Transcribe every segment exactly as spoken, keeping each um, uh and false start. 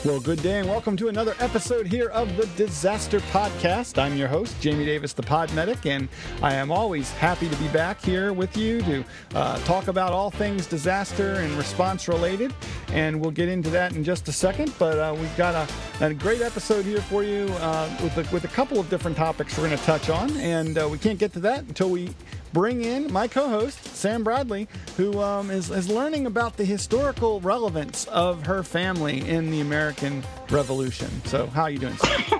Well, good day and welcome to another episode here of the Disaster Podcast. I'm your host, Jamie Davis, the Pod Medic, and I am always happy to be back here with you to uh, talk about all things disaster and response related, and we'll get into that in just a second, but uh, we've got a, a great episode here for you uh, with, a, with a couple of different topics we're going to touch on, and uh, we can't get to that until we bring in my co-host, Sam Bradley, who um, is, is learning about the historical relevance of her family in the American Revolution. So how are you doing, Sam?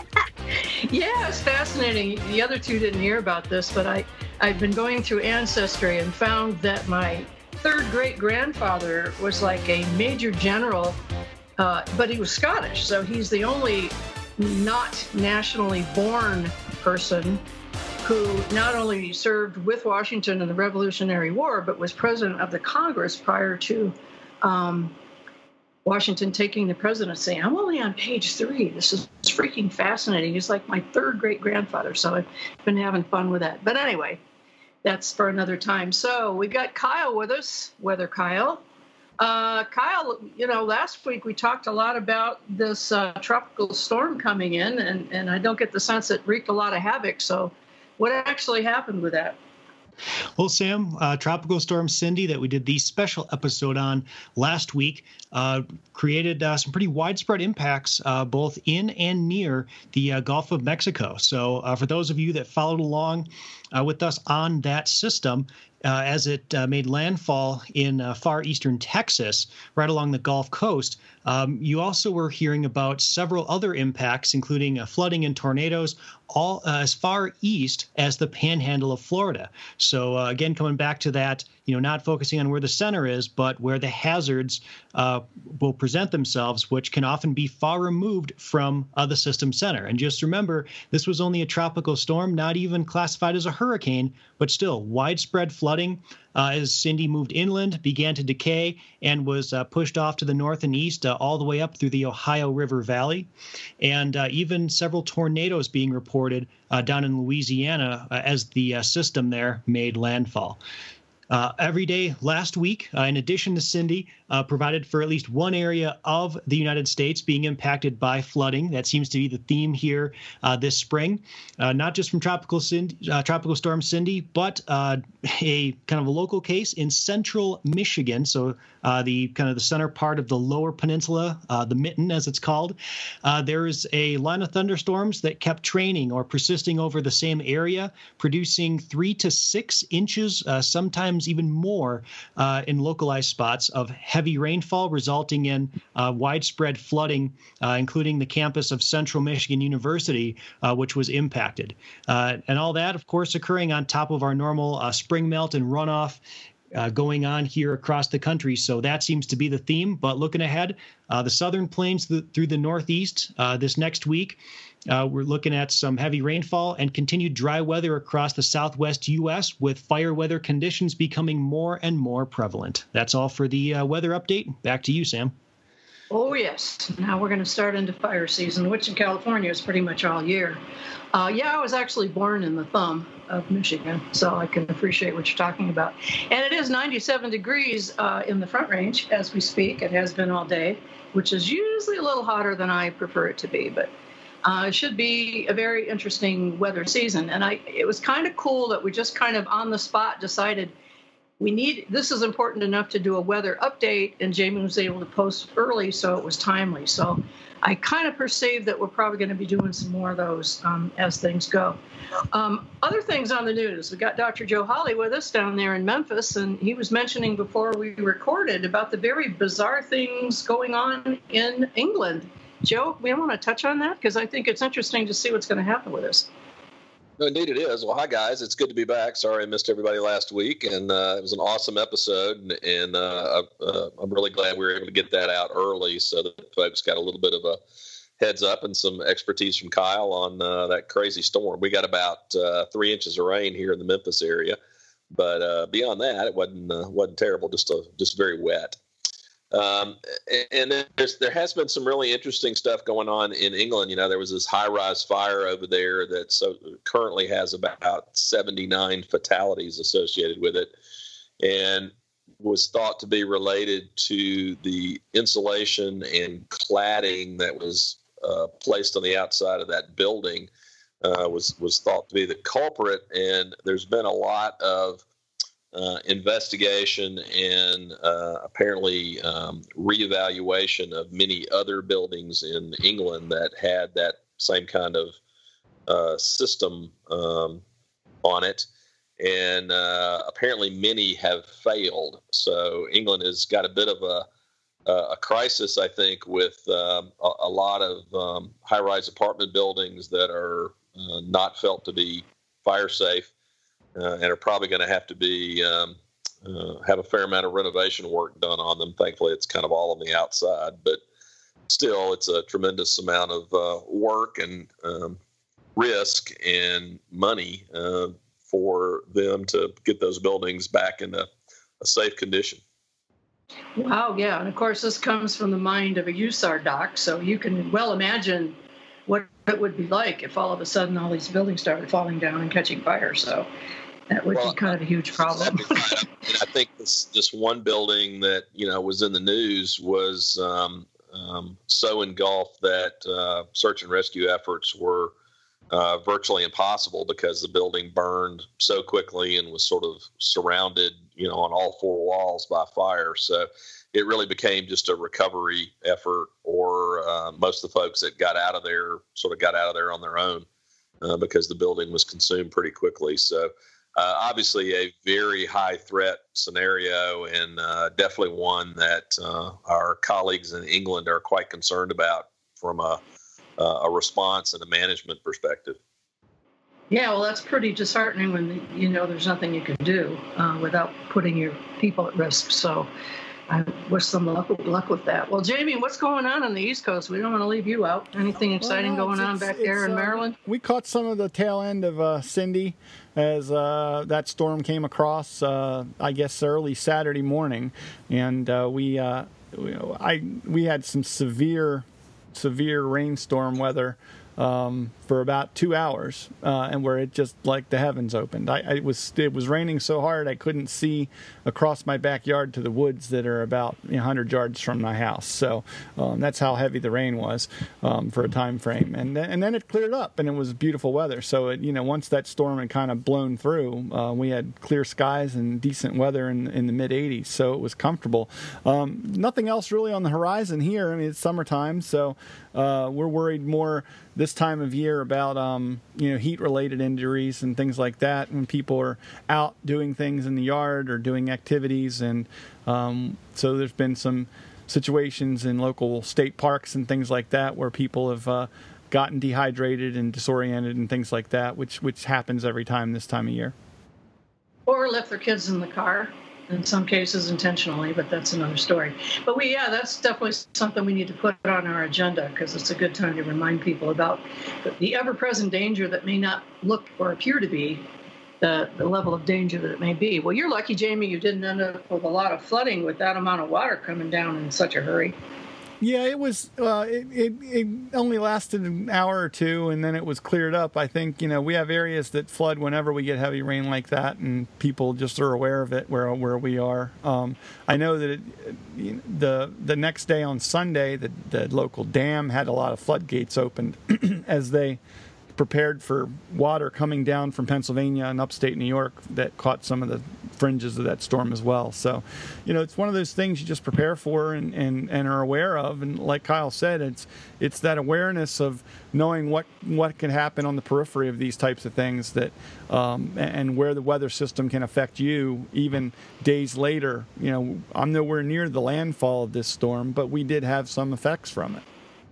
Yeah, it's fascinating. The other two didn't hear about this, but I, I've been going through Ancestry and found that my third great-grandfather was like a major general, uh, but he was Scottish, so he's the only not nationally born person who not only served with Washington in the Revolutionary War, but was president of the Congress prior to um, Washington taking the presidency. I'm only on page three. This is freaking fascinating. He's like my third great-grandfather, so I've been having fun with that. But anyway, that's for another time. So we got Kyle with us, Weather Kyle. Uh, Kyle, you know, last week we talked a lot about this uh, tropical storm coming in, and, and I don't get the sense it wreaked a lot of havoc, so what actually happened with that? Well, Sam, uh, Tropical Storm Cindy that we did the special episode on last week uh, created uh, some pretty widespread impacts uh, both in and near the uh, Gulf of Mexico. So uh, for those of you that followed along uh, with us on that system, uh, as it uh, made landfall in uh, far eastern Texas, right along the Gulf Coast, um, you also were hearing about several other impacts, including uh, flooding and tornadoes, all uh, as far east as the panhandle of Florida. So uh, again, coming back to that, you know, not focusing on where the center is, but where the hazards uh, will present themselves, which can often be far removed from uh, the system center. And just remember, this was only a tropical storm, not even classified as a hurricane, but still widespread flooding uh, as Cindy moved inland, began to decay, and was uh, pushed off to the north and east uh, all the way up through the Ohio River Valley. And uh, even several tornadoes being reported uh, down in Louisiana uh, as the uh, system there made landfall. Uh, every day last week, uh, in addition to Cindy, uh, provided for at least one area of the United States being impacted by flooding. That seems to be the theme here uh, this spring, uh, not just from tropical Cindy, uh, tropical storm Cindy, but uh, a kind of a local case in central Michigan. So uh, the kind of the center part of the lower peninsula, uh, the Mitten as it's called. Uh, there is a line of thunderstorms that kept training or persisting over the same area, producing three to six inches, uh, sometimes even more uh, in localized spots of heavy rainfall, resulting in uh, widespread flooding, uh, including the campus of Central Michigan University, uh, which was impacted. Uh, and all that, of course, occurring on top of our normal uh, spring melt and runoff Uh, going on here across the country. So that seems to be the theme. But looking ahead, uh, the southern plains th- through the northeast uh, this next week, uh, we're looking at some heavy rainfall and continued dry weather across the southwest U S, with fire weather conditions becoming more and more prevalent. That's all for the uh, weather update. Back to you, Sam. Oh, yes. Now we're going to start into fire season, which in California is pretty much all year. Uh, yeah, I was actually born in the thumb of Michigan, so I can appreciate what you're talking about. And it is ninety-seven degrees uh, in the Front Range as we speak. It has been all day, which is usually a little hotter than I prefer it to be, but uh, it should be a very interesting weather season. And I, it was kind of cool that we just kind of on the spot decided we need, this is important enough to do a weather update, and Jamie was able to post early, so it was timely. So I kind of perceive that we're probably going to be doing some more of those um, as things go. Um, other things on the news, we got Doctor Joe Hawley with us down there in Memphis, and he was mentioning before we recorded about the very bizarre things going on in England. Joe, we want to touch on that because I think it's interesting to see what's going to happen with us. No, indeed it is. Well, hi, guys. It's good to be back. Sorry I missed everybody last week, and uh, it was an awesome episode, and, and uh, uh, I'm really glad we were able to get that out early so that folks got a little bit of a heads up and some expertise from Kyle on uh, that crazy storm. We got about uh, three inches of rain here in the Memphis area, but uh, beyond that, it wasn't uh, wasn't terrible, just a, just very wet. Um, and there's, there has been some really interesting stuff going on in England. You know, there was this high-rise fire over there that so currently has about seventy-nine fatalities associated with it. And was thought to be related to the insulation and cladding that was uh, placed on the outside of that building. Uh, was was thought to be the culprit, and there's been a lot of uh, investigation and uh, apparently um, reevaluation of many other buildings in England that had that same kind of uh, system um, on it, and uh, apparently many have failed. So England has got a bit of a a crisis, I think, with um, a, a lot of um, high-rise apartment buildings that are Uh, not felt to be fire safe, uh, and are probably going to have to be um, uh, have a fair amount of renovation work done on them. Thankfully, it's kind of all on the outside, but still, it's a tremendous amount of uh, work and um, risk and money uh, for them to get those buildings back in a, a safe condition. Wow, yeah, and of course, this comes from the mind of a U S A R doc, so you can well imagine what it would be like if all of a sudden all these buildings started falling down and catching fire. So that would well, be kind of a huge problem. Right. I think this this one building that you know was in the news was um, um, so engulfed that uh, search and rescue efforts were uh, virtually impossible because the building burned so quickly and was sort of surrounded, you know, on all four walls by fire. So it really became just a recovery effort, or uh, most of the folks that got out of there sort of got out of there on their own uh, because the building was consumed pretty quickly. So uh, obviously a very high threat scenario, and uh, definitely one that uh, our colleagues in England are quite concerned about from a, a response and a management perspective. Yeah, well, that's pretty disheartening when you know there's nothing you can do uh, without putting your people at risk. So I wish them luck, luck with that. Well, Jamie, what's going on on the East Coast? We don't want to leave you out. Anything exciting well, no, going on back there in uh, Maryland? We caught some of the tail end of uh, Cindy as uh, that storm came across, uh, I guess, early Saturday morning. And uh, we, uh, we, I, we had some severe, severe rainstorm weather Um, for about two hours, uh, and where it just like the heavens opened. I, I it was it was raining so hard I couldn't see across my backyard to the woods that are about one hundred yards from my house. So um, that's how heavy the rain was um, for a time frame. And then, and then it cleared up, and it was beautiful weather. So it, you know, once that storm had kind of blown through, uh, we had clear skies and decent weather in in the mid eighties. So it was comfortable. Um, nothing else really on the horizon here. I mean, it's summertime, so uh, we're worried more this time of year about um, you know heat-related injuries and things like that when people are out doing things in the yard or doing activities, and um, so there's been some situations in local state parks and things like that where people have uh, gotten dehydrated and disoriented and things like that, which which happens every time this time of year. Or left their kids in the car. In some cases intentionally, but that's another story. But we, yeah, that's definitely something we need to put on our agenda, because it's a good time to remind people about the ever-present danger that may not look or appear to be the, the level of danger that it may be. Well, you're lucky, Jamie, you didn't end up with a lot of flooding with that amount of water coming down in such a hurry. Yeah, it was. Uh, it, it it only lasted an hour or two, and then it was cleared up. I think you know we have areas that flood whenever we get heavy rain like that, and people just are aware of it where where we are. Um, I know that it, the the next day on Sunday, the the local dam had a lot of floodgates opened as they prepared for water coming down from Pennsylvania and upstate New York that caught some of the fringes of that storm as well. So, you know, it's one of those things you just prepare for and, and, and are aware of. And like Kyle said, it's it's that awareness of knowing what, what can happen on the periphery of these types of things that um, and where the weather system can affect you even days later. You know, I'm nowhere near the landfall of this storm, but we did have some effects from it.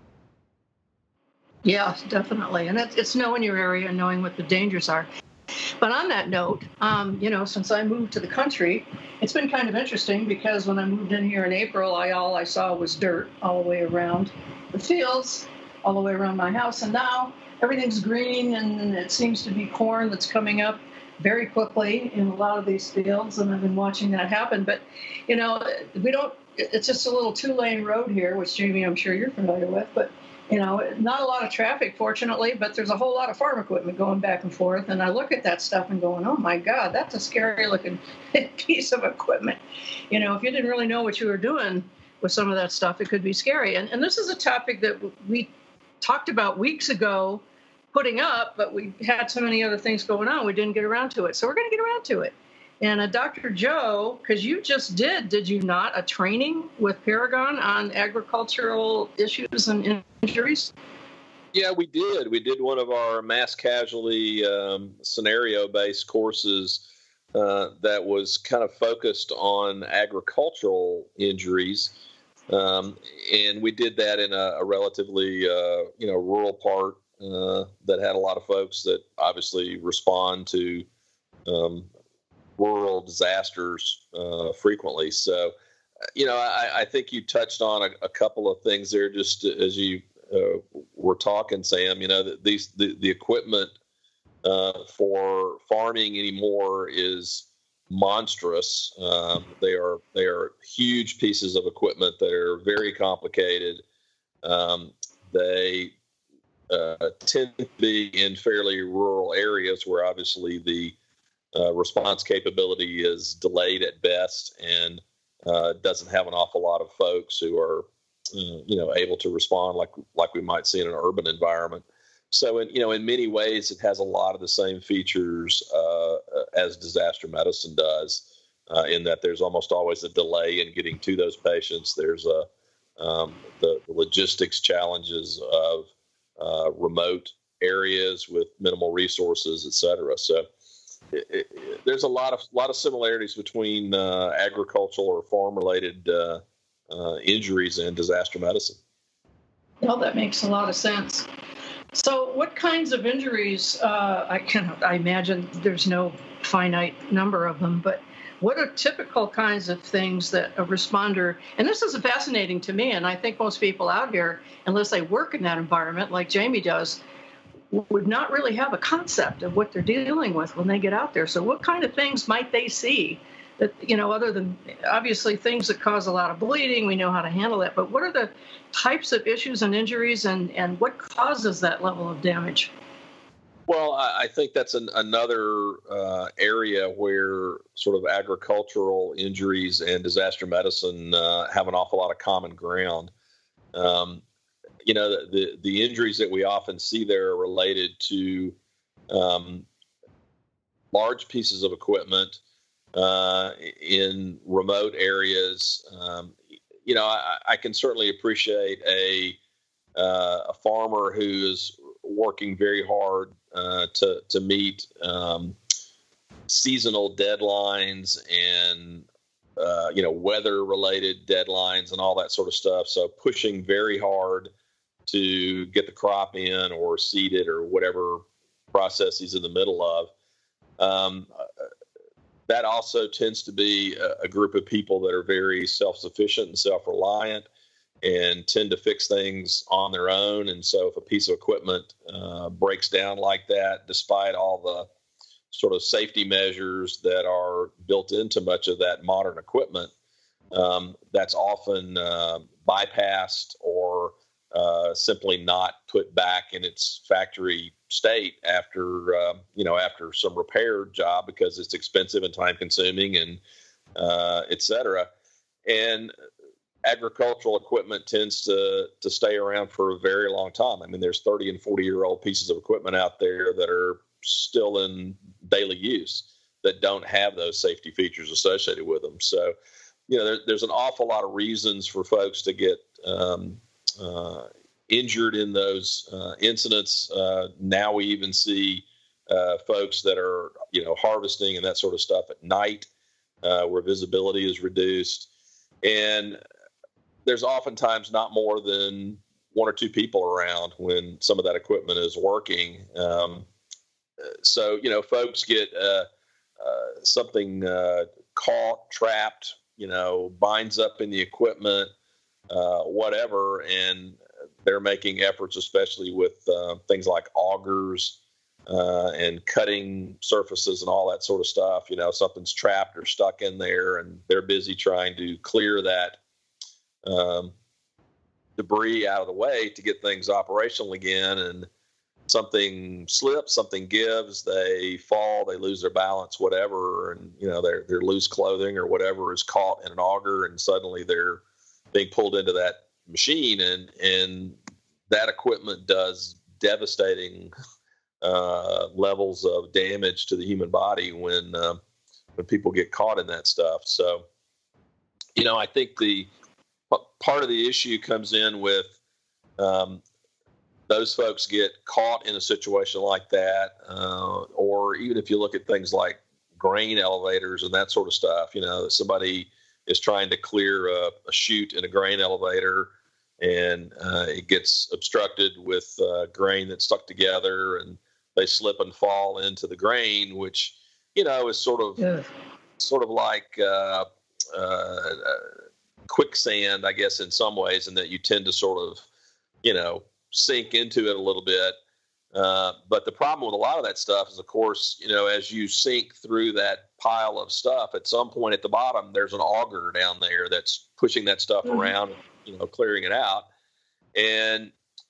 Yeah, definitely. And it's, it's knowing your area and knowing what the dangers are. But on that note, um, you know, since I moved to the country, it's been kind of interesting because when I moved in here in April, I all I saw was dirt all the way around the fields, all the way around my house. And now everything's green, and it seems to be corn that's coming up very quickly in a lot of these fields. And I've been watching that happen. But, you know, we don't, it's just a little two-lane road here, which, Jamie, I'm sure you're familiar with. But You know, not a lot of traffic, fortunately, but there's a whole lot of farm equipment going back and forth. And I look at that stuff and going, oh, my God, that's a scary looking piece of equipment. You know, if you didn't really know what you were doing with some of that stuff, it could be scary. And, and this is a topic that we talked about weeks ago putting up, but we had so many other things going on, we didn't get around to it. So we're going to get around to it. And uh, Doctor Joe, because you just did, did you not, a training with Paragon on agricultural issues and injuries? Yeah, we did. We did one of our mass casualty um, scenario-based courses uh, that was kind of focused on agricultural injuries. Um, and we did that in a, a relatively, uh, you know, rural part uh, that had a lot of folks that obviously respond to um rural disasters uh, frequently. So, you know, I, I think you touched on a, a couple of things there just as you uh, were talking, Sam. You know, that these the, the equipment uh, for farming anymore is monstrous. Um, they are they are huge pieces of equipment that are very complicated. Um, they uh, tend to be in fairly rural areas where obviously the Uh, response capability is delayed at best, and uh, doesn't have an awful lot of folks who are, uh, you know, able to respond like like we might see in an urban environment. So, in, you know, in many ways, it has a lot of the same features uh, as disaster medicine does, uh, in that there's almost always a delay in getting to those patients. There's a um, the, the logistics challenges of uh, remote areas with minimal resources, et cetera. So. It, it, there's a lot of lot of similarities between uh, agricultural or farm-related uh, uh, injuries and disaster medicine. Well, that makes a lot of sense. So, what kinds of injuries? Uh, I can I imagine there's no finite number of them, but what are typical kinds of things that a responder? And this is fascinating to me, and I think most people out here, unless they work in that environment, like Jamie does, would not really have a concept of what they're dealing with when they get out there. So what kind of things might they see that, you know, other than obviously things that cause a lot of bleeding, we know how to handle that, but what are the types of issues and injuries, and, and what causes that level of damage? Well, I think that's an, another uh, area where sort of agricultural injuries and disaster medicine uh, have an awful lot of common ground. Um, You know, the, the injuries that we often see there are related to um, large pieces of equipment uh, in remote areas. Um, you know, I, I can certainly appreciate a uh, a farmer who is working very hard uh, to to meet um, seasonal deadlines and uh, you know, weather related deadlines and all that sort of stuff. So pushing very hard to get the crop in or seed it or whatever process he's in the middle of. Um, that also tends to be a, a group of people that are very self-sufficient and self-reliant and tend to fix things on their own. And so if a piece of equipment uh, breaks down like that, despite all the sort of safety measures that are built into much of that modern equipment, um, that's often uh, bypassed or Uh, simply not put back in its factory state after, uh, you know, after some repair job because it's expensive and time consuming and uh, et cetera. And agricultural equipment tends to, to stay around for a very long time. I mean, there's thirty and forty year old pieces of equipment out there that are still in daily use that don't have those safety features associated with them. So, you know, there, there's an awful lot of reasons for folks to get, um, Uh, injured in those uh, incidents. Uh, now we even see uh, folks that are, you know, harvesting and that sort of stuff at night uh, where visibility is reduced. And there's oftentimes not more than one or two people around when some of that equipment is working. Um, so, you know, folks get uh, uh, something uh, caught, trapped, you know, binds up in the equipment, Uh, whatever, and they're making efforts, especially with uh, things like augers uh, and cutting surfaces and all that sort of stuff. You know, something's trapped or stuck in there, and they're busy trying to clear that um, debris out of the way to get things operational again. And something slips, something gives, they fall, they lose their balance, whatever, and you know their their loose clothing or whatever is caught in an auger, and suddenly they're being pulled into that machine, and and that equipment does devastating uh, levels of damage to the human body when uh, when people get caught in that stuff. So, you know, I think the part of the issue comes in with um, those folks get caught in a situation like that, uh, or even if you look at things like grain elevators and that sort of stuff, you know, somebody is trying to clear a, a chute in a grain elevator, and uh, it gets obstructed with uh, grain that's stuck together, and they slip and fall into the grain, which, you know, is sort of yeah. sort of like uh, uh, quicksand, I guess, in some ways, and that you tend to sort of, you know, sink into it a little bit. Uh, but the problem with a lot of that stuff is, of course, you know, as you sink through that pile of stuff, at some point at the bottom, there's an auger down there that's pushing that stuff mm-hmm. around, you know, clearing it out. And,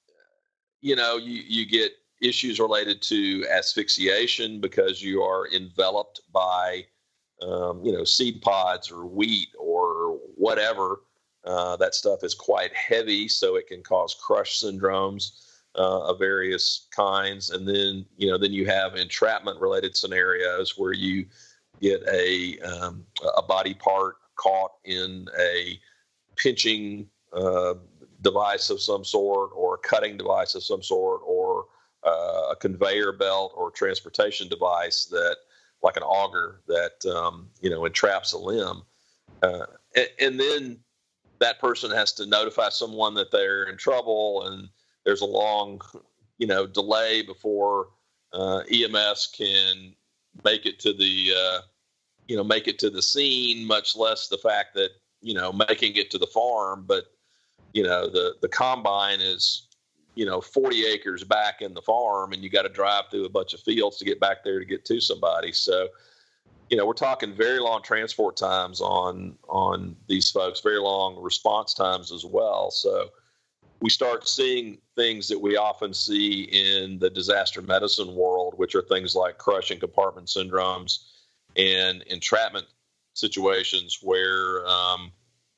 you know, you, you get issues related to asphyxiation because you are enveloped by, um, you know, seed pods or wheat or whatever. Uh, that stuff is quite heavy, so it can cause crush syndromes uh, of various kinds. And then, you know, then you have entrapment-related scenarios where you get a um, a body part caught in a pinching uh, device of some sort, or a cutting device of some sort, or uh, a conveyor belt or transportation device that, like an auger, that um, you know entraps a limb, uh, and, and then that person has to notify someone that they're in trouble, and there's a long, you know, delay before uh, E M S can make it to the, uh, you know, make it to the scene. Much less the fact that, you know, making it to the farm. But you know, the the combine is, you know, forty acres back in the farm, and you got to drive through a bunch of fields to get back there to get to somebody. So, you know, we're talking very long transport times on on these folks, very long response times as well. So we start seeing things that we often see in the disaster medicine world, which are things like crush and compartment syndromes and entrapment situations where, um,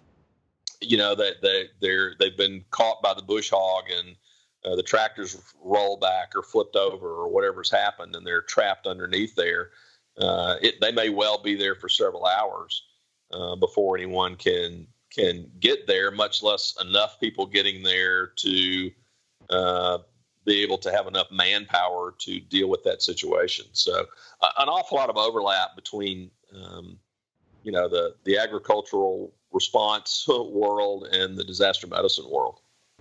you know, that they, they're they've been caught by the bush hog, and uh, the tractors roll back or flipped over or whatever's happened, and they're trapped underneath there. Uh, it, they may well be there for several hours uh, before anyone can can get there, much less enough people getting there to uh, be able to have enough manpower to deal with that situation. So uh, an awful lot of overlap between, um, you know, the, the agricultural response world and the disaster medicine world.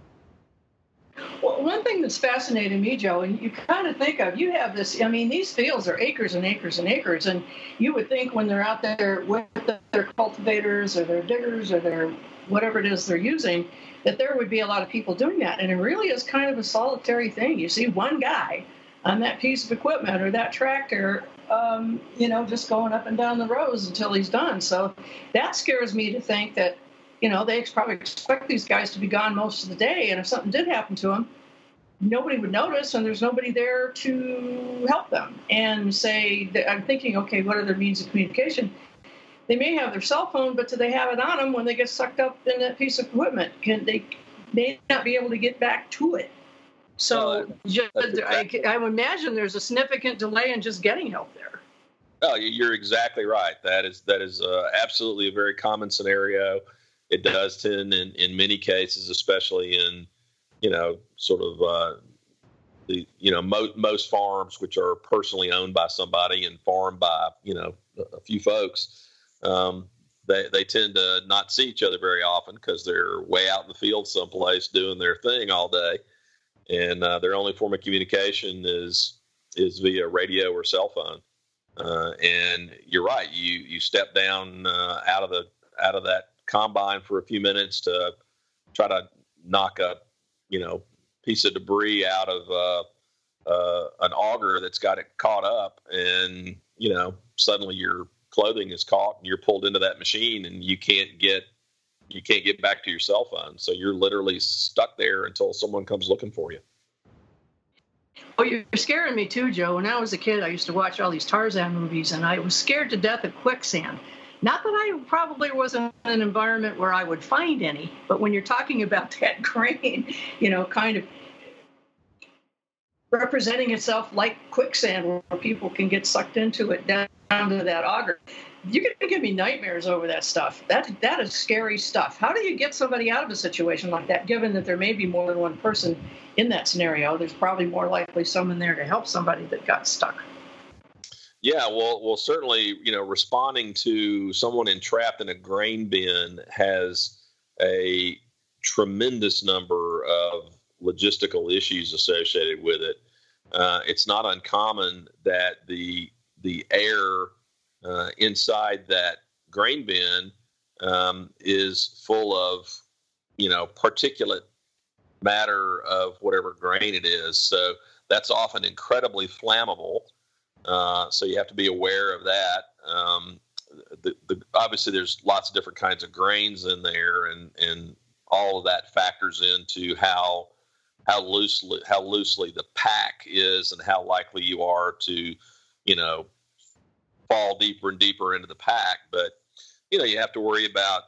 Well, one thing that's fascinating me, Joe, and you kind of think of, you have this, I mean, these fields are acres and acres and acres, and you would think when they're out there with their cultivators or their diggers or their whatever it is they're using, that there would be a lot of people doing that. And it really is kind of a solitary thing. You see one guy on that piece of equipment or that tractor, um, you know, just going up and down the rows until he's done. So that scares me to think that, you know, they probably expect these guys to be gone most of the day. And if something did happen to them, nobody would notice, and there's nobody there to help them and say, I'm thinking, okay, what are their means of communication? They may have their cell phone, but do they have it on them when they get sucked up in that piece of equipment? Can they may not be able to get back to it? So just, I, I would imagine there's a significant delay in just getting help there. Oh, you're exactly right. That is that is uh, absolutely a very common scenario. It does tend, in, in many cases, especially in, you know, sort of uh, the, you know, mo- most farms, which are personally owned by somebody and farmed by, you know, a few folks, um, they, they tend to not see each other very often because they're way out in the field someplace doing their thing all day. And uh, their only form of communication is is via radio or cell phone. Uh, and you're right. You you step down uh, out of the out of that combine for a few minutes to try to knock a, you know, piece of debris out of uh, uh, an auger that's got it caught up, and you know, suddenly your clothing is caught and you're pulled into that machine, and you can't get you can't get back to your cell phone. So you're literally stuck there until someone comes looking for you. Oh, you're scaring me too, Joe. When I was a kid, I used to watch all these Tarzan movies, and I was scared to death of quicksand. Not that I probably wasn't in an environment where I would find any, but when you're talking about that grain, you know, kind of representing itself like quicksand, where people can get sucked into it down, down to that auger, you're going to give me nightmares over that stuff. That that is scary stuff. How do you get somebody out of a situation like that, given that there may be more than one person in that scenario? There's probably more likely someone there to help somebody that got stuck. Yeah, well, well, certainly, you know, responding to someone entrapped in a grain bin has a tremendous number of logistical issues associated with it. Uh, it's not uncommon that the the air uh, inside that grain bin um, is full of, you know, particulate matter of whatever grain it is. So that's often incredibly flammable. Uh, so you have to be aware of that. Um, the, the, obviously, there's lots of different kinds of grains in there, and, and all of that factors into how how loosely how loosely the pack is, and how likely you are to, you know, fall deeper and deeper into the pack. But you know, you have to worry about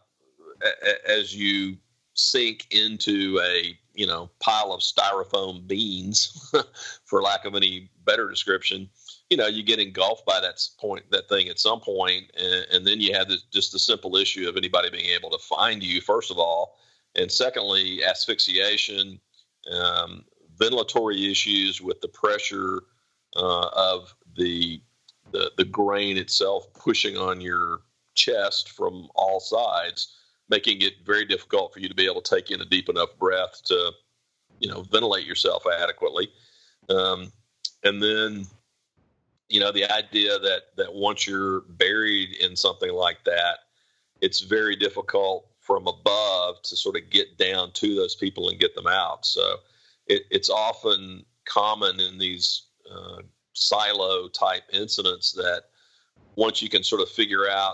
a, as you sink into a you know pile of styrofoam beans, for lack of any better description. You know, you get engulfed by that point, that thing at some point, and, and then you have this, just the simple issue of anybody being able to find you, first of all, and secondly, asphyxiation, um, ventilatory issues with the pressure uh, of the, the the grain itself pushing on your chest from all sides, making it very difficult for you to be able to take in a deep enough breath to, you know, ventilate yourself adequately, um, and then. You know, the idea that, that once you're buried in something like that, it's very difficult from above to sort of get down to those people and get them out. So it, it's often common in these uh, silo type incidents that once you can sort of figure out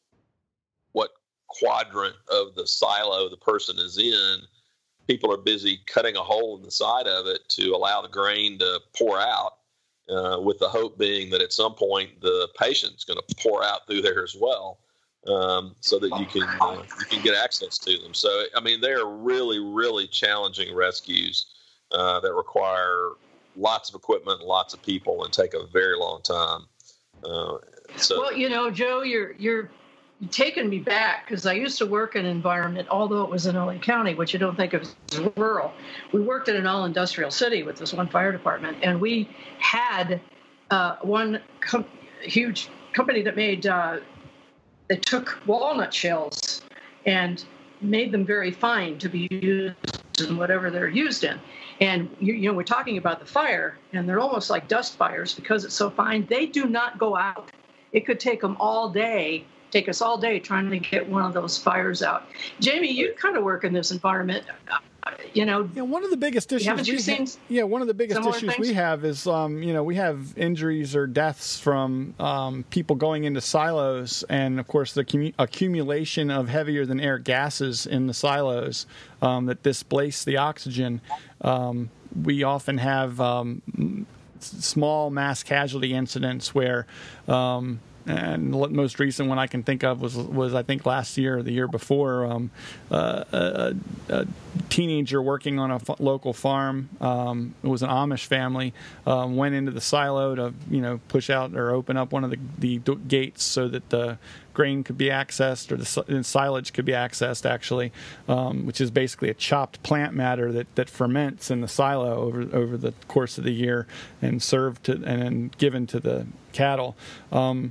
what quadrant of the silo the person is in, people are busy cutting a hole in the side of it to allow the grain to pour out. Uh, with the hope being that at some point the patient's going to pour out through there as well, um, so that you can uh, you can get access to them. So, I mean, they are really, really challenging rescues uh, that require lots of equipment, lots of people, and take a very long time. Uh, so, well, you know, Joe, you're you're taking me back, because I used to work in an environment, although it was in L A County, which you don't think of as rural. We worked in an all-industrial city with this one fire department, and we had uh, one com- huge company that made, uh, they took walnut shells and made them very fine to be used in whatever they're used in. And, you, you know, we're talking about the fire, and they're almost like dust fires because it's so fine. They do not go out. It could take them all day take us all day trying to get one of those fires out. Jamie, you kind of work in this environment. Uh, you know, yeah, one of the biggest issues. Haven't you we seen ha- yeah, one of the biggest issues things? we have is, um, you know, we have injuries or deaths from um, people going into silos, and of course the commu- accumulation of heavier than air gases in the silos um, that displace the oxygen. Um, we often have um, small mass casualty incidents where. Um, And the most recent one I can think of was, was I think last year or the year before, um, uh, a, a teenager working on a f- local farm. Um, it was an Amish family. Um, went into the silo to, you know, push out or open up one of the, the d- gates so that the grain could be accessed, or the, the silage could be accessed, actually, um, which is basically a chopped plant matter that, that ferments in the silo over over the course of the year and served to and then given to the cattle. Um,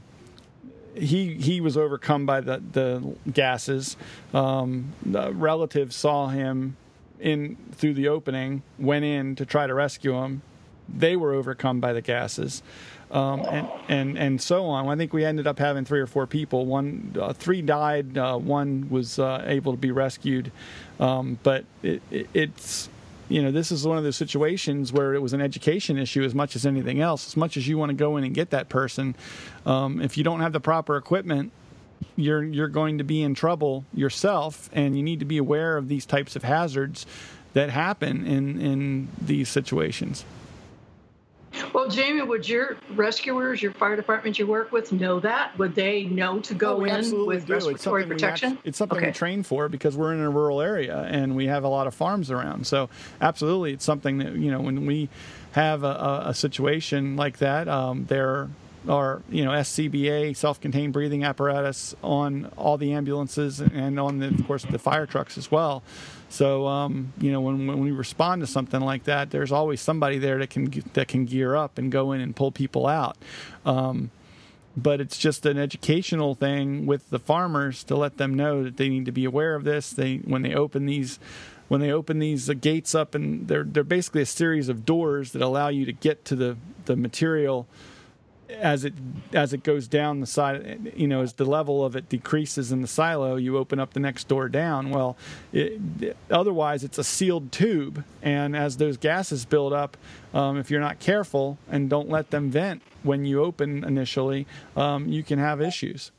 He he was overcome by the, the gases. Um, the relatives saw him in through the opening, went in to try to rescue him. They were overcome by the gases, um, and, and and so on. I think we ended up having three or four people. One, uh, three died. Uh, one was uh, able to be rescued, um, but it, it, it's. You know, this is one of those situations where it was an education issue as much as anything else. As much as you want to go in and get that person, um, if you don't have the proper equipment, you're you're going to be in trouble yourself, and you need to be aware of these types of hazards that happen in in these situations. Well, Jamie, would your rescuers, your fire department you work with, know that? Would they know to go oh, we in absolutely with do. respiratory it's protection? We act, it's something okay. we train for because we're in a rural area and we have a lot of farms around. So absolutely, it's something that, you know, when we have a, a, a situation like that, um, there are, you know, S C B A, self-contained breathing apparatus on all the ambulances and on, the, of course, the fire trucks as well. So, um, you know, when, when we respond to something like that, there's always somebody there that can that can gear up and go in and pull people out. Um, but it's just an educational thing with the farmers to let them know that they need to be aware of this. They when they open these when they open these uh, gates up, and they're they're basically a series of doors that allow you to get to the the material as it as it goes down the side, you know, as the level of it decreases in the silo, you open up the next door down. Well, it, otherwise it's a sealed tube, and as those gases build up, um, if you're not careful and don't let them vent when you open initially, um, you can have issues.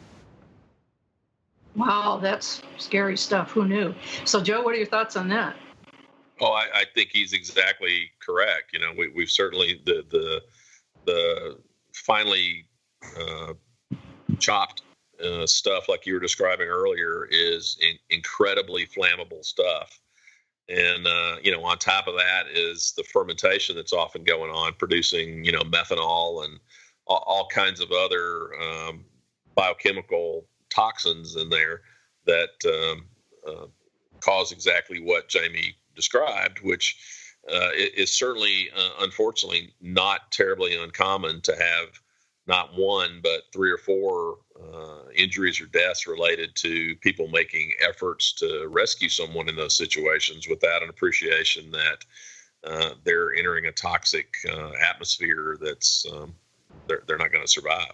Wow, that's scary stuff. Who knew? So, Joe, what are your thoughts on that? Oh, I, I think he's exactly correct. You know, we, we've certainly the the the finely uh, chopped uh, stuff like you were describing earlier is in, incredibly flammable stuff. And, uh, you know, on top of that is the fermentation that's often going on, producing, you know, methanol and all, all kinds of other um, biochemical toxins in there that um, uh, cause exactly what Jamie described, which Uh, it is certainly, uh, unfortunately, not terribly uncommon to have not one, but three or four uh, injuries or deaths related to people making efforts to rescue someone in those situations without an appreciation that uh, they're entering a toxic uh, atmosphere that's um, they're, they're not going to survive.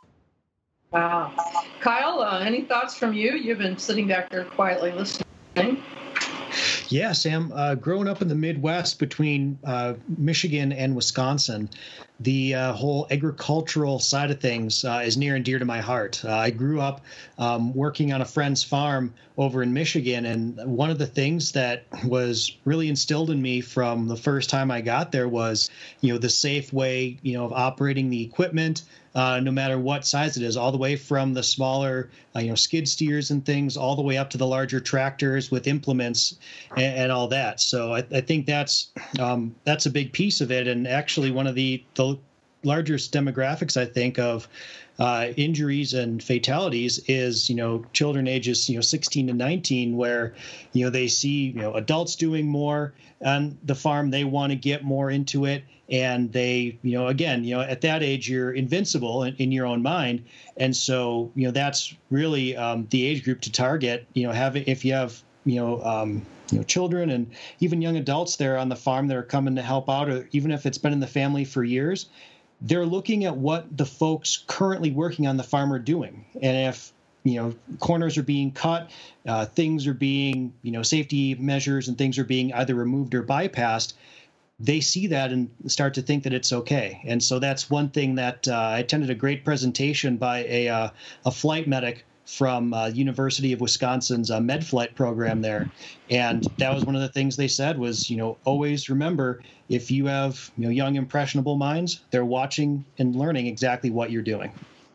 Wow. Kyle, uh, any thoughts from you? You've been sitting back there quietly listening. Yeah, Sam, uh, growing up in the Midwest between uh, Michigan and Wisconsin, the uh, whole agricultural side of things uh, is near and dear to my heart. Uh, I grew up um, working on a friend's farm over in Michigan, and one of the things that was really instilled in me from the first time I got there was, you know, the safe way, you know, of operating the equipment, uh, no matter what size it is, all the way from the smaller, uh, you know, skid steers and things, all the way up to the larger tractors with implements and, and all that. So I, I think that's um, that's a big piece of it, and actually one of the the largest demographics, I think, of uh, injuries and fatalities is, you know, children ages, you know, sixteen to nineteen, where, you know, they see, you know, adults doing more on the farm. They want to get more into it. And they, you know, again, you know, at that age, you're invincible in, in your own mind. And so, you know, that's really um, the age group to target, you know, have if you have, you know, um, you know, children and even young adults there on the farm that are coming to help out, or even if it's been in the family for years, they're looking at what the folks currently working on the farm are doing. And if, you know, corners are being cut, uh, things are being, you know, safety measures and things are being either removed or bypassed, they see that and start to think that it's okay. And so that's one thing that uh, I attended a great presentation by a uh, a flight medic from uh, University of Wisconsin's uh, MedFlight program there. And that was one of the things they said was, you know, always remember, if you have, you know, young, impressionable minds, they're watching and learning exactly what you're doing.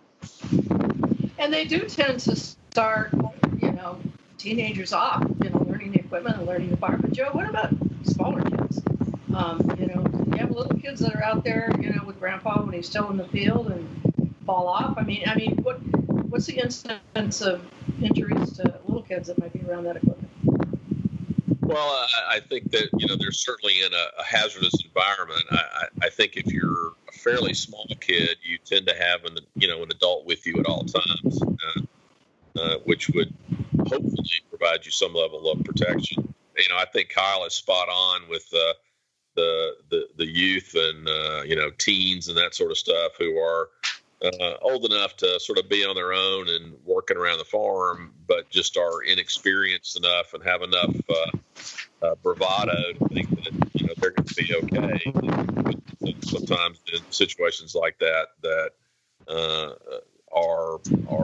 And they do tend to start, you know, teenagers off, you know, learning the equipment and learning the farm. But Joe, what about smaller kids? Um, you know, you have little kids that are out there, you know, with Grandpa when he's still in the field and fall off. I mean, I mean, what what's the instance of injuries to little kids that might be around that equipment? Well, I, I think that, you know, they're certainly in a, a hazardous environment. I, I, I think if you're a fairly small kid, you tend to have an, you know, an adult with you at all times, uh, uh, which would hopefully provide you some level of protection. You know, I think Kyle is spot on with uh, the the the youth and uh, you know, teens and that sort of stuff who are uh, old enough to sort of be on their own and working around the farm, but just are inexperienced enough and have enough uh, uh, bravado to think that, you know, they're going to be okay. And sometimes in situations like that that uh, are are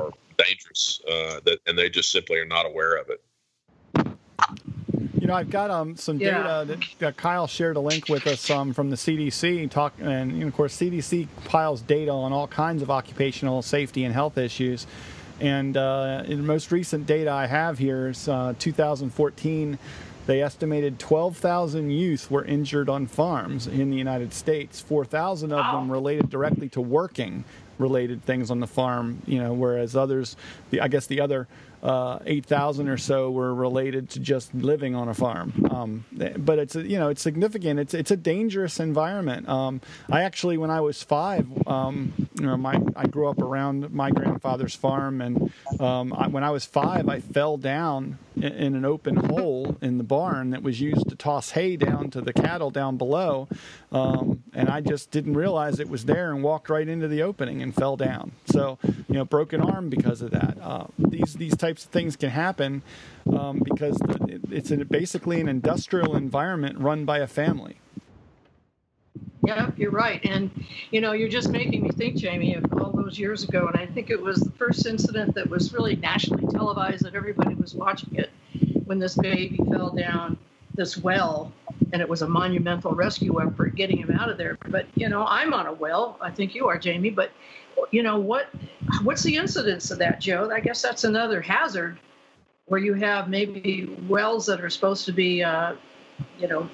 dangerous, uh, that and they just simply are not aware of it. You know, I've got um, some Yeah. data that, that Kyle shared a link with us um, from the C D C. Talk, and you know, of course, C D C compiles data on all kinds of occupational safety and health issues. And uh, in the most recent data I have here is uh, two thousand fourteen. They estimated twelve thousand youth were injured on farms in the United States. four thousand of them related directly to working related things on the farm, you know, whereas others, the, I guess the other uh, eight thousand or so were related to just living on a farm. Um, but it's, you know, it's significant. It's it's a dangerous environment. Um, I actually, when I was five, um, you know, my I grew up around my grandfather's farm, and um, I, when I was five, I fell down in, in an open hole in the barn that was used to toss hay down to the cattle down below, um, and I just didn't realize it was there and walked right into the opening and fell down. So, you know, broken arm because of that. Uh, these these types of things can happen um, because the, it's a, basically an industrial environment run by a family. Yeah, you're right. And, you know, you're just making me think, Jamie, of all those years ago. And I think it was the first incident that was really nationally televised, that everybody was watching it, when this baby fell down this well. And it was a monumental rescue effort getting him out of there. But, you know, I'm on a well. I think you are, Jamie. But, you know, what what's the incidence of that, Joe? I guess that's another hazard where you have maybe wells that are supposed to be, uh, you know,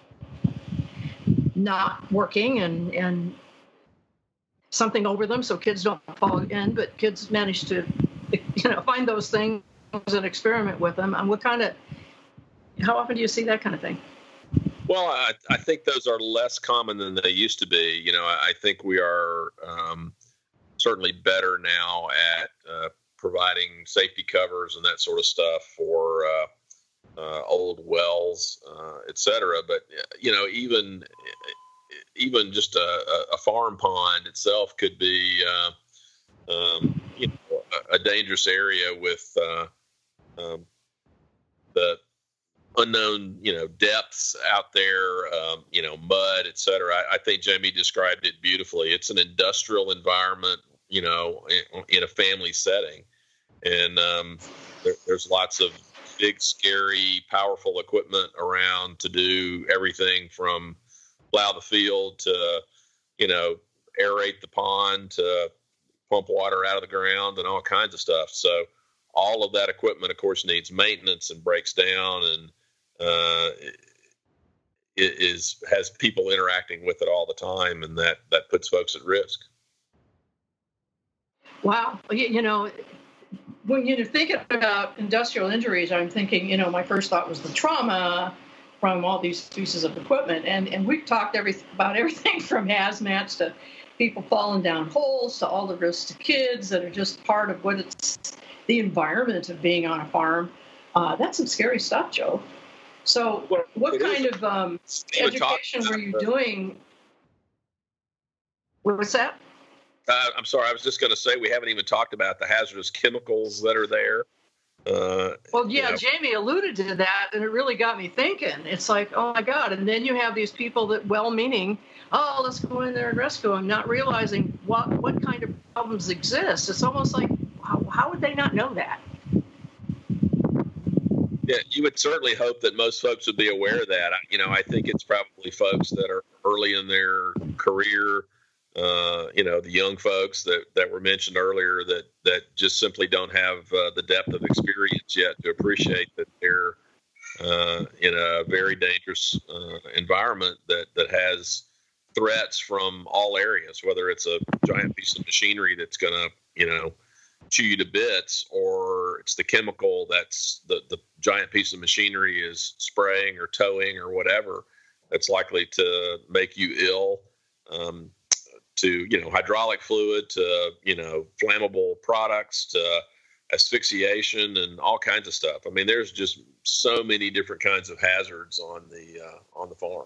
not working and, and something over them so kids don't fall in, but kids manage to, you know, find those things and experiment with them. And what kind of, how often do you see that kind of thing? Well, I, I think those are less common than they used to be. You know, I, I think we are um, certainly better now at uh, providing safety covers and that sort of stuff for uh, uh, old wells, uh, et cetera. But, you know, even even just a, a farm pond itself could be, uh, um, you know, a, a dangerous area with uh, um, the unknown, you know, depths out there, um, you know, mud, et cetera. I, I think Jamie described it beautifully. It's an industrial environment, you know, in, in a family setting. And um, there, there's lots of big, scary, powerful equipment around to do everything from plow the field to, you know, aerate the pond to pump water out of the ground and all kinds of stuff. So all of that equipment, of course, needs maintenance and breaks down and uh, it is has people interacting with it all the time, and that, that puts folks at risk. Wow. You, you know, when you're thinking about industrial injuries, I'm thinking, you know, my first thought was the trauma from all these pieces of equipment. And, and we've talked every, about everything from hazmats to people falling down holes to all the risks to kids that are just part of what it's the environment of being on a farm. Uh, that's some scary stuff, Joe. So well, what kind is. of um, education were you doing? What's that? Uh, I'm sorry, I was just going to say we haven't even talked about the hazardous chemicals that are there. Uh, well, yeah, you know. Jamie alluded to that, and it really got me thinking. It's like, oh, my God. And then you have these people that well-meaning, oh, let's go in there and rescue them, not realizing what, what kind of problems exist. It's almost like, how, how would they not know that? Yeah, you would certainly hope that most folks would be aware of that. You know, I think it's probably folks that are early in their career, uh, you know, the young folks that, that were mentioned earlier that, that just simply don't have uh, the depth of experience yet to appreciate that they're uh, in a very dangerous uh, environment that, that has threats from all areas, whether it's a giant piece of machinery that's going to, you know, chew you to bits, or it's the chemical that's the, the giant piece of machinery is spraying or towing or whatever that's likely to make you ill, um, to, you know, hydraulic fluid, to, you know, flammable products, to asphyxiation and all kinds of stuff. I mean, there's just so many different kinds of hazards on the, uh, on the farm.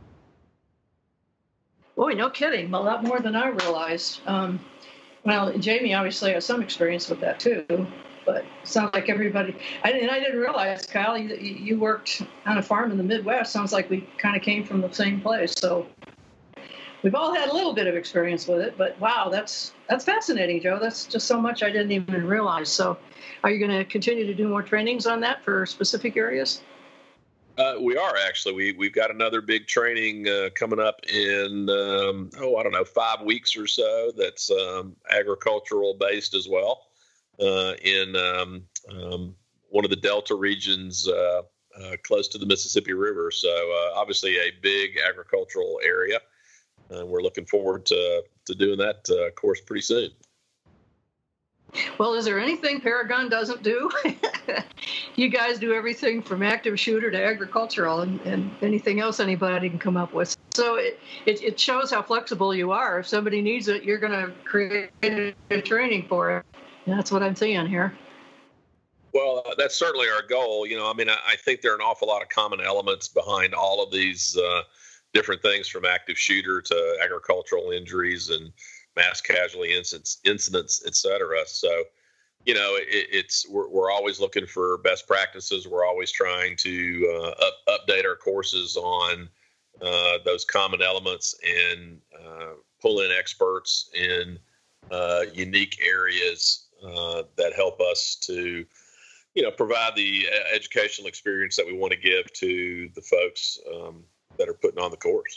Boy, no kidding. A lot more than I realized. Um, Well, Jamie obviously has some experience with that too, but it sounds like everybody. I and I didn't realize, Kyle, you, you worked on a farm in the Midwest. Sounds like we kind of came from the same place. So, we've all had a little bit of experience with it, but wow, that's that's fascinating, Joe. That's just so much I didn't even realize. So are you going to continue to do more trainings on that for specific areas? Uh, we are actually. We we've got another big training uh, coming up in um, oh I don't know five weeks or so. That's um, agricultural based as well uh, in um, um, one of the Delta regions uh, uh, close to the Mississippi River. So uh, obviously a big agricultural area, and we're looking forward to to doing that uh, course pretty soon. Well, is there anything Paragon doesn't do? You guys do everything from active shooter to agricultural and, and anything else anybody can come up with. So it, it, it shows how flexible you are. If somebody needs it, you're going to create a training for it. And that's what I'm seeing here. Well, uh, that's certainly our goal. You know, I mean, I, I think there are an awful lot of common elements behind all of these uh, different things, from active shooter to agricultural injuries and mass casualty incidents, incidents, et cetera. So, you know, it, it's we're, we're always looking for best practices. We're always trying to uh, up, update our courses on uh, those common elements and uh, pull in experts in uh, unique areas uh, that help us to, you know, provide the educational experience that we want to give to the folks um, that are putting on the course.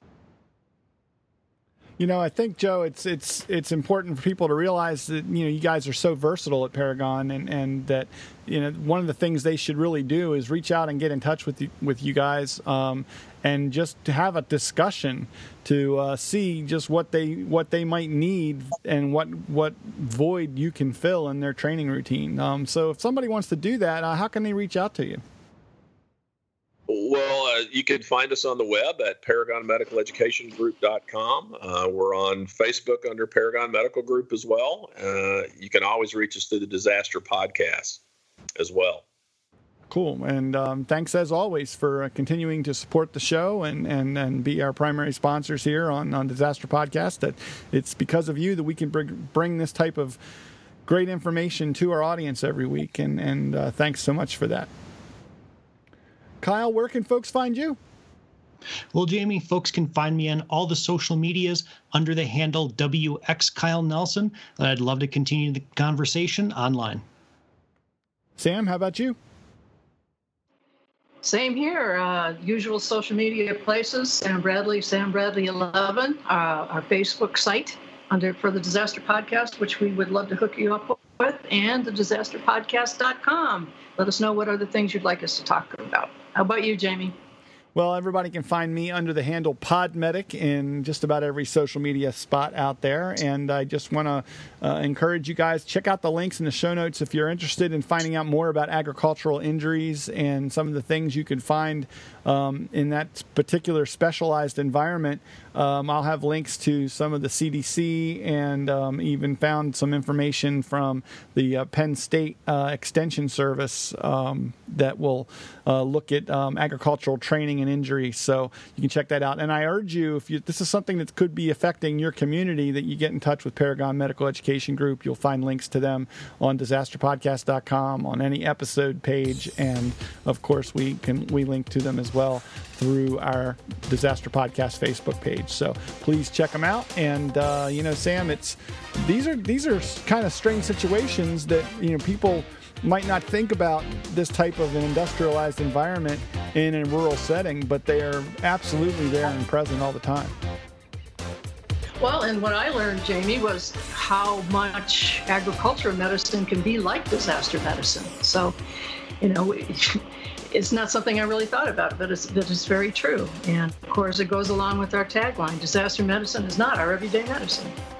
You know, I think, Joe, it's it's it's important for people to realize that, you know, you guys are so versatile at Paragon, and, and that, you know, one of the things they should really do is reach out and get in touch with you, with you guys, um, and just to have a discussion to uh, see just what they what they might need and what what void you can fill in their training routine. Um, so if somebody wants to do that, uh, how can they reach out to you? Well, uh, you can find us on the web at paragon medical education group dot com. Uh, we're on Facebook under Paragon Medical Group as well. Uh, you can always reach us through the Disaster Podcast as well. Cool. And um, thanks, as always, for uh, continuing to support the show and, and, and be our primary sponsors here on, on Disaster Podcast. That it's because of you that we can bring, bring this type of great information to our audience every week. And, and uh, thanks so much for that. Kyle, where can folks find you? Well, Jamie, folks can find me on all the social medias under the handle W X Kyle Nelson. I'd love to continue the conversation online. Sam, how about you? Same here. Uh, usual social media places: Sam Bradley, Sam Bradley eleven, uh, our Facebook site under for the Disaster Podcast, which we would love to hook you up with, and the disaster podcast dot com. Let us know what other things you'd like us to talk about. How about you, Jamie? Well, everybody can find me under the handle PodMedic in just about every social media spot out there. And I just want to uh, encourage you guys, check out the links in the show notes if you're interested in finding out more about agricultural injuries and some of the things you can find um, in that particular specialized environment. Um, I'll have links to some of the C D C and um, even found some information from the uh, Penn State uh, Extension Service um, that will uh, look at um, agricultural training and injury. So you can check that out. And I urge you, if you, this is something that could be affecting your community, that you get in touch with Paragon Medical Education Group. You'll find links to them on disaster podcast dot com on any episode page. And of course, we can we link to them as well through our Disaster Podcast Facebook page. So please check them out. And uh, you know, Sam, it's these are these are kind of strange situations that, you know, people might not think about this type of an industrialized environment in a rural setting, but they are absolutely there and present all the time. Well, and what I learned, Jamie, was how much agricultural medicine can be like disaster medicine. So, you know, it's not something I really thought about, but it's, but it's very true. And of course, it goes along with our tagline: disaster medicine is not our everyday medicine.